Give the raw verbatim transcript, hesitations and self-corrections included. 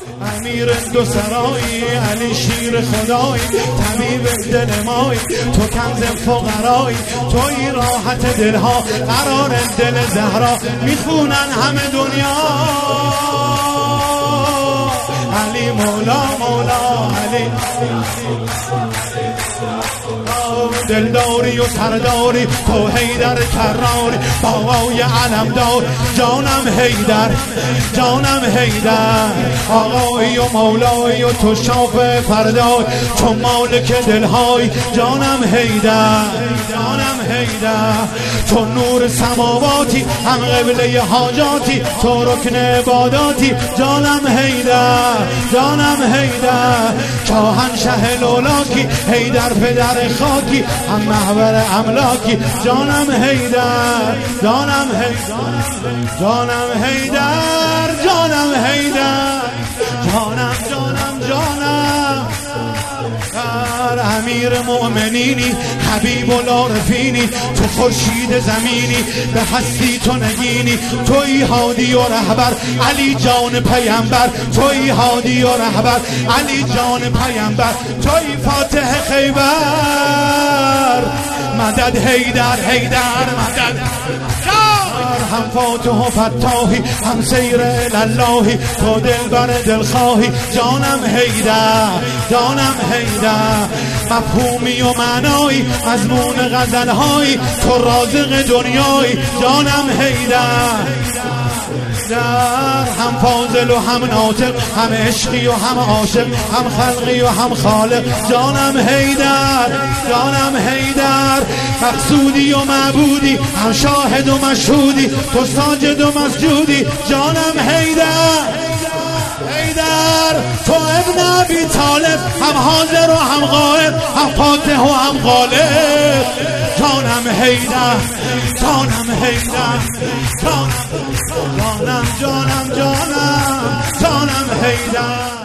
امیر دو سرایی، علی شیر خدایی، طبیب دل مایی، تو کنز فقرایی، توی راحت دلها، قرار دل زهرا، میخونن همه دنیا علی مولا مولا علی. دلداری و سرداری تو حیدر کراری، بابای علمدار جانم حیدر جانم حیدر، آقایی و مولایی و تو شاف فردای، چون مالک دلهای جانم حیدر جانم حیدر، تو نور سماواتی هم قبله حاجاتی، تو رکن عباداتی جانم حیدر جانم حیدر، شاهنشه لولاکی حیدر پدر خاکی هم محور املاکی جانم حیدر جانم حیدر جانم حیدر جانم حیدر جانم جانم جانم امیر مؤمنینی حبیب العارفینی، تو خورشید زمینی به هستی تو نگینی، توی هادی و رهبر علی جان پیامبر، توی هادی و رهبر علی جان پیامبر، توی فاتح خیبر مدد حیدر حیدر مدد هم فاتح و فتاحی هم سیر للهی، تو دل بر دل خواهی جانم حیدر جانم حیدر، مفهومی و معنایی مضمون غزلهایی، تو رازق دنیایی جانم حیدر در، هم فاضل و هم ناطق، هم عشقی و هم عاشق، هم خلقی و هم خالق جانم حیدر جانم حیدر، مقصودی و معبودی هم شاهد و مشهودی، تو ساجد و مسجودی جانم حیدر حیدر، تو ابن ابی طالب هم حاضر و هم غائب، هم فاتح و هم غالب جانم حیدر جانم حیدر جانم جانم جانم جانم جانم حیدر.